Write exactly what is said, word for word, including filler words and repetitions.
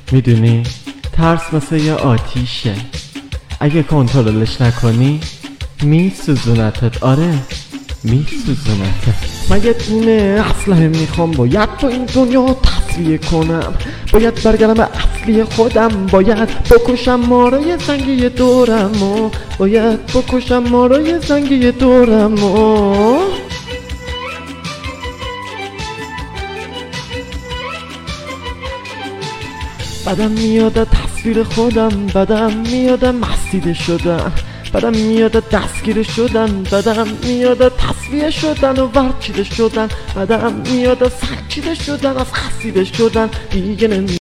میدونی ترس مثل یه آتیشه، اگه کنترلش نکنی میسوزونتت. آره میسوزونتت. مگه دونه اسلحه میخوام باید تو این دنیا تصفیه کنم، باید برگردم به اصلی خودم، باید بکشم مارای زنگی دورم و باید بکشم مارای زنگی دورم و بدم میاد تصویر خودم، بدم میاد مسیده شدن، بدم میاد دستگیر شدن، بدم میاد تصفیه شدن و ورچیده شدن، بدم میاد سرچیده شدن، از خسیده شدن دیگه نمی